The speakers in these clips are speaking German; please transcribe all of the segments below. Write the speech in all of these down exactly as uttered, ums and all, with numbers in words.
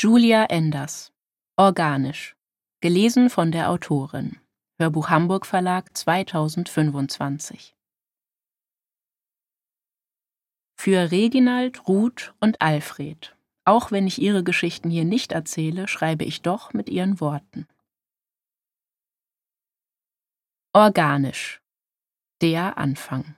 Julia Enders. Organisch. Gelesen von der Autorin. Hörbuch Hamburg Verlag zweitausendfünfundzwanzig. Für Reginald, Ruth und Alfred. Auch wenn ich ihre Geschichten hier nicht erzähle, schreibe ich doch mit ihren Worten. Organisch. Der Anfang.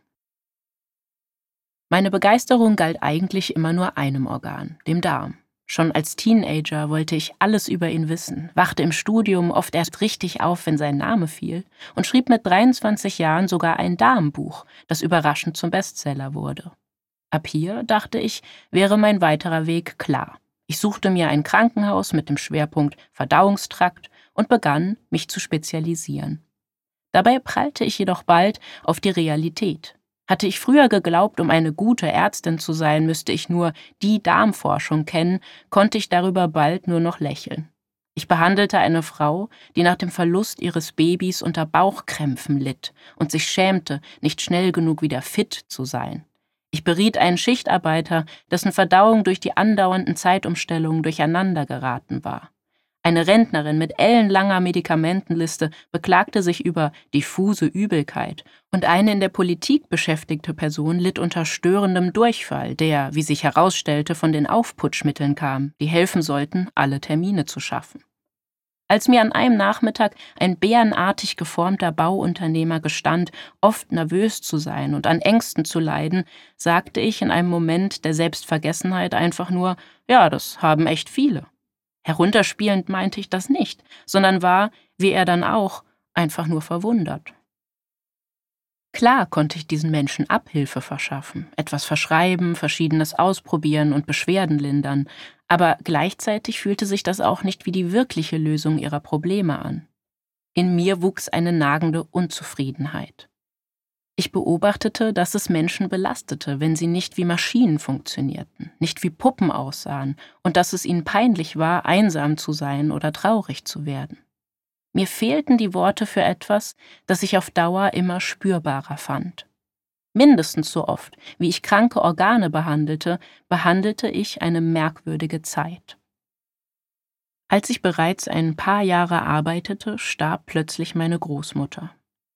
Meine Begeisterung galt eigentlich immer nur einem Organ, dem Darm. Schon als Teenager wollte ich alles über ihn wissen, wachte im Studium oft erst richtig auf, wenn sein Name fiel, und schrieb mit dreiundzwanzig Jahren sogar ein Darmbuch, das überraschend zum Bestseller wurde. Ab hier, dachte ich, wäre mein weiterer Weg klar. Ich suchte mir ein Krankenhaus mit dem Schwerpunkt Verdauungstrakt und begann, mich zu spezialisieren. Dabei prallte ich jedoch bald auf die Realität. Hatte ich früher geglaubt, um eine gute Ärztin zu sein, müsste ich nur die Darmforschung kennen, konnte ich darüber bald nur noch lächeln. Ich behandelte eine Frau, die nach dem Verlust ihres Babys unter Bauchkrämpfen litt und sich schämte, nicht schnell genug wieder fit zu sein. Ich beriet einen Schichtarbeiter, dessen Verdauung durch die andauernden Zeitumstellungen durcheinander geraten war. Eine Rentnerin mit ellenlanger Medikamentenliste beklagte sich über diffuse Übelkeit und eine in der Politik beschäftigte Person litt unter störendem Durchfall, der, wie sich herausstellte, von den Aufputschmitteln kam, die helfen sollten, alle Termine zu schaffen. Als mir an einem Nachmittag ein bärenartig geformter Bauunternehmer gestand, oft nervös zu sein und an Ängsten zu leiden, sagte ich in einem Moment der Selbstvergessenheit einfach nur, ja, das haben echt viele. Herunterspielend meinte ich das nicht, sondern war, wie er dann auch, einfach nur verwundert. Klar konnte ich diesen Menschen Abhilfe verschaffen, etwas verschreiben, Verschiedenes ausprobieren und Beschwerden lindern, aber gleichzeitig fühlte sich das auch nicht wie die wirkliche Lösung ihrer Probleme an. In mir wuchs eine nagende Unzufriedenheit. Ich beobachtete, dass es Menschen belastete, wenn sie nicht wie Maschinen funktionierten, nicht wie Puppen aussahen und dass es ihnen peinlich war, einsam zu sein oder traurig zu werden. Mir fehlten die Worte für etwas, das ich auf Dauer immer spürbarer fand. Mindestens so oft, wie ich kranke Organe behandelte, behandelte ich eine merkwürdige Zeit. Als ich bereits ein paar Jahre arbeitete, starb plötzlich meine Großmutter.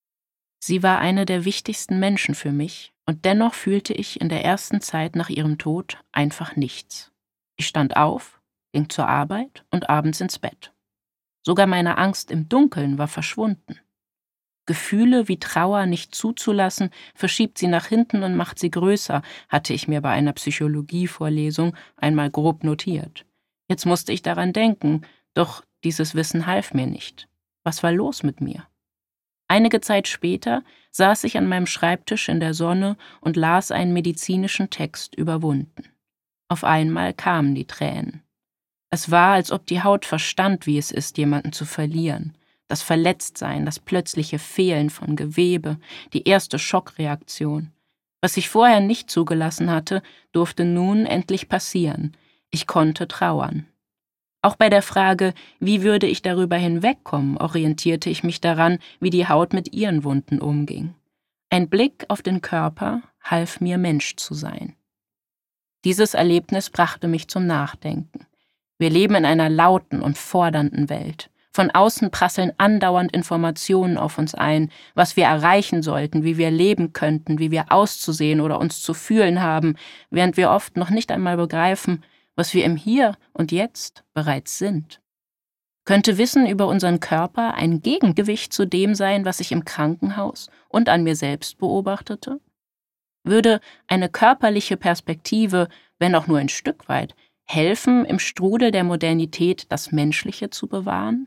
Sie war eine der wichtigsten Menschen für mich, und dennoch fühlte ich in der ersten Zeit nach ihrem Tod einfach nichts. Ich stand auf, ging zur Arbeit und abends ins Bett. Sogar meine Angst im Dunkeln war verschwunden. Gefühle wie Trauer nicht zuzulassen, verschiebt sie nach hinten und macht sie größer, hatte ich mir bei einer Psychologievorlesung einmal grob notiert. Jetzt musste ich daran denken, doch dieses Wissen half mir nicht. Was war los mit mir? Einige Zeit später saß ich an meinem Schreibtisch in der Sonne und las einen medizinischen Text über Wunden. Auf einmal kamen die Tränen. Es war, als ob die Haut verstand, wie es ist, jemanden zu verlieren. Das Verletztsein, das plötzliche Fehlen von Gewebe, die erste Schockreaktion. Was ich vorher nicht zugelassen hatte, durfte nun endlich passieren. Ich konnte trauern. Auch bei der Frage, wie würde ich darüber hinwegkommen, orientierte ich mich daran, wie die Haut mit ihren Wunden umging. Ein Blick auf den Körper half mir, Mensch zu sein. Dieses Erlebnis brachte mich zum Nachdenken. Wir leben in einer lauten und fordernden Welt. Von außen prasseln andauernd Informationen auf uns ein, was wir erreichen sollten, wie wir leben könnten, wie wir auszusehen oder uns zu fühlen haben, während wir oft noch nicht einmal begreifen, was wir im Hier und Jetzt bereits sind. Könnte Wissen über unseren Körper ein Gegengewicht zu dem sein, was ich im Krankenhaus und an mir selbst beobachtete? Würde eine körperliche Perspektive, wenn auch nur ein Stück weit, helfen, im Strudel der Modernität das Menschliche zu bewahren?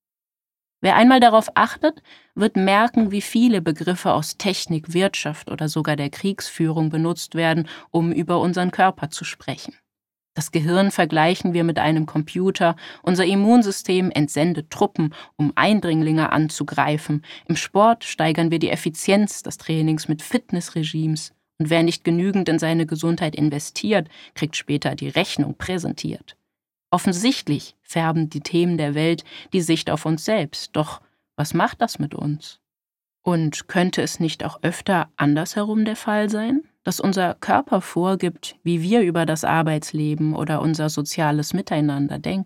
Wer einmal darauf achtet, wird merken, wie viele Begriffe aus Technik, Wirtschaft oder sogar der Kriegsführung benutzt werden, um über unseren Körper zu sprechen. Das Gehirn vergleichen wir mit einem Computer, unser Immunsystem entsendet Truppen, um Eindringlinge anzugreifen. Im Sport steigern wir die Effizienz des Trainings mit Fitnessregimes. Und wer nicht genügend in seine Gesundheit investiert, kriegt später die Rechnung präsentiert. Offensichtlich färben die Themen der Welt die Sicht auf uns selbst. Doch was macht das mit uns? Und könnte es nicht auch öfter andersherum der Fall sein? Dass unser Körper vorgibt, wie wir über das Arbeitsleben oder unser soziales Miteinander denken?